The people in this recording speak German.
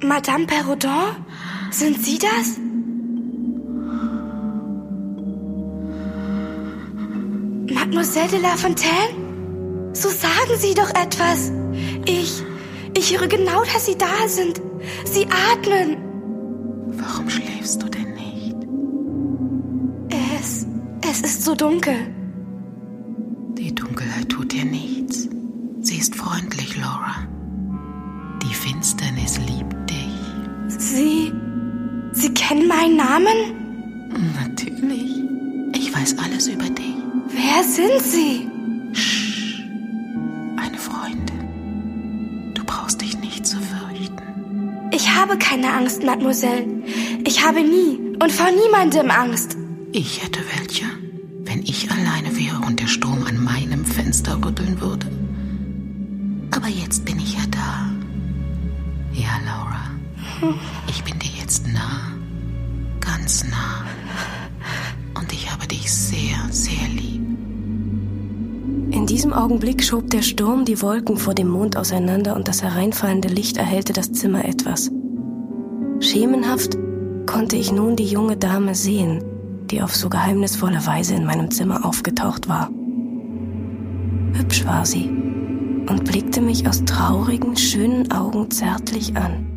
Madame Perrodon? Sind Sie das? Mademoiselle de La Fontaine? So sagen Sie doch etwas. Ich höre genau, dass Sie da sind. Sie atmen. Warum schläfst du denn nicht? Es ist so dunkel. Die Dunkelheit tut dir nichts. Sie ist freundlich, Laura. Die Finsternis liebt dich. Sie kennen meinen Namen? Natürlich. Ich weiß alles über dich. Wer sind Sie? Sch, eine Freundin. Du brauchst dich nicht zu fürchten. Ich habe keine Angst, Mademoiselle. Ich habe nie und vor niemandem Angst. Ich hätte welche, wenn ich alleine wäre und der Sturm an meinem Fenster rütteln würde. Aber jetzt bin ich ja da. Ja, Laura. Ich bin dir jetzt nah. Ganz nah. Und ich habe dich sehr, sehr lieb. In diesem Augenblick schob der Sturm die Wolken vor dem Mond auseinander und das hereinfallende Licht erhellte das Zimmer etwas. Schemenhaft konnte ich nun die junge Dame sehen, die auf so geheimnisvolle Weise in meinem Zimmer aufgetaucht war. Hübsch war sie und blickte mich aus traurigen, schönen Augen zärtlich an.